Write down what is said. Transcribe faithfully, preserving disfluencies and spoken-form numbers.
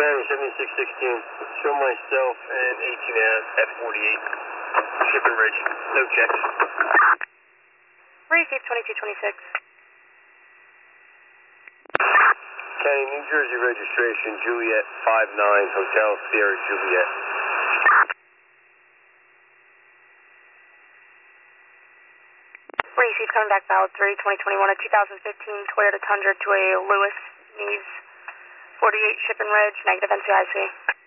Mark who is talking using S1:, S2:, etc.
S1: County seventy-six sixteen. Show myself and eighteen at forty-eight. Shipping Ridge. No checks.
S2: Receive twenty-two twenty-six.
S1: County, New Jersey registration, Juliet five nine, Hotel Sierra Juliet.
S2: Receive coming back valid three twenty twenty-one, a two thousand fifteen Toyota Tundra to a Lewis Neves forty-eight Shipping Ridge, negative N C I C.